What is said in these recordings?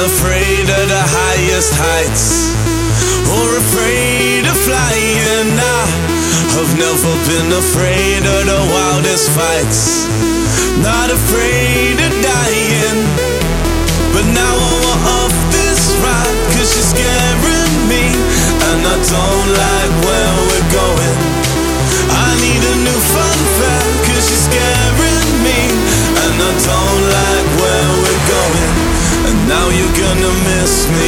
afraid of the highest heights, or afraid of flying. I've never been afraid of the wildest fights, not afraid of dying. But now I want off this ride, cause you're scaring me, and I don't like where we're going. I need a new fun fair, cause you're scaring me, and I don't like where we're going. And now you're gonna miss me,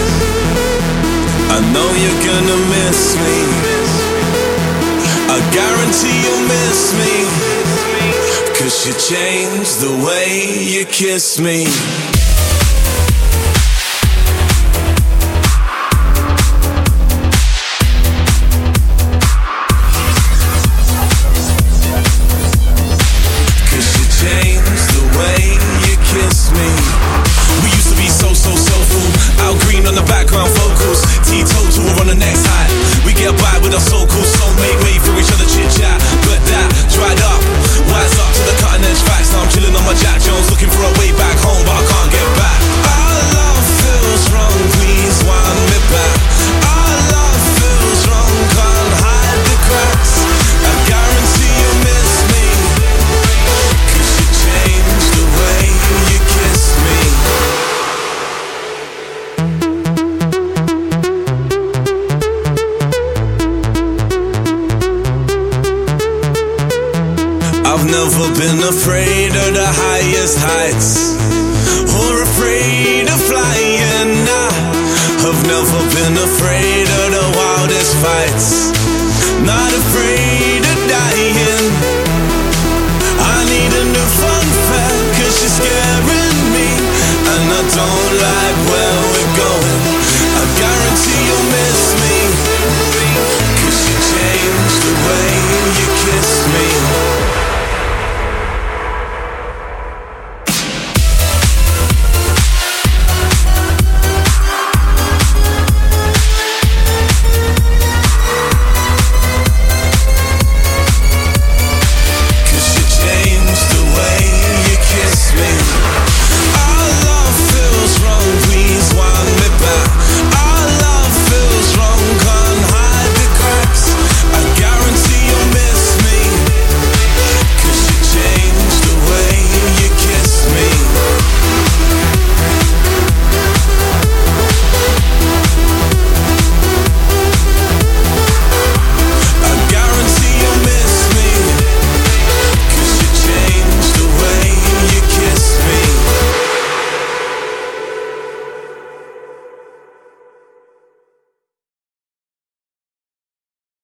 I know you're gonna miss me, I guarantee you'll miss me, cause you changed the way you kiss me. I've never been afraid of the highest heights, or afraid of flying. I've never been afraid of the wildest fights,